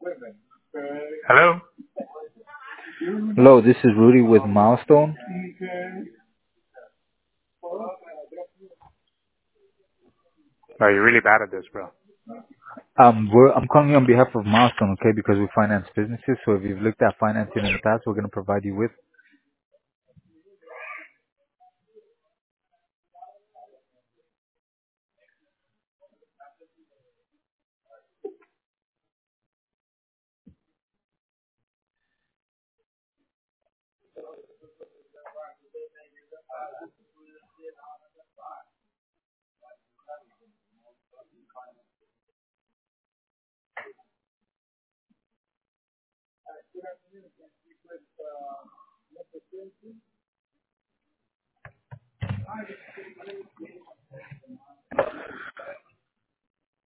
Hello? Hello, this is Rudy with Milestone. Oh, you're really bad at this, bro. I'm calling you on behalf of Milestone, okay, because we finance businesses. So if you've looked at financing in the past, we're going to provide you with.